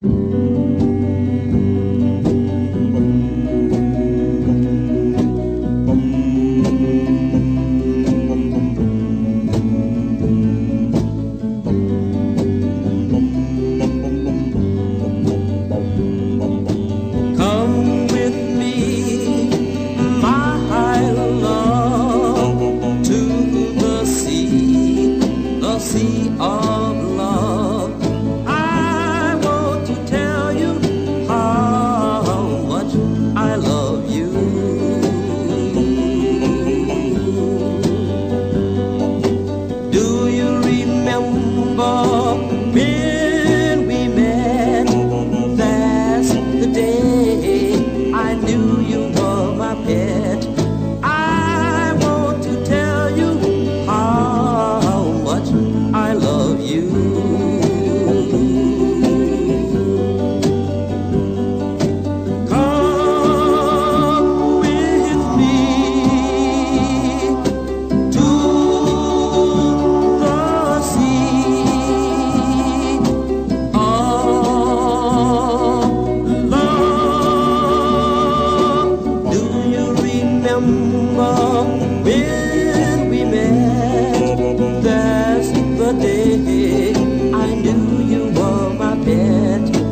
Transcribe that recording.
Come with me, my love, to the sea of love. I want to tell you how much I love you. Do you remember when we met? That's the day I knew you were my pet. I want to tell you how much I love you. Come with me to the sea of love. Do you remember when we met? That's the day I knew you were my pet.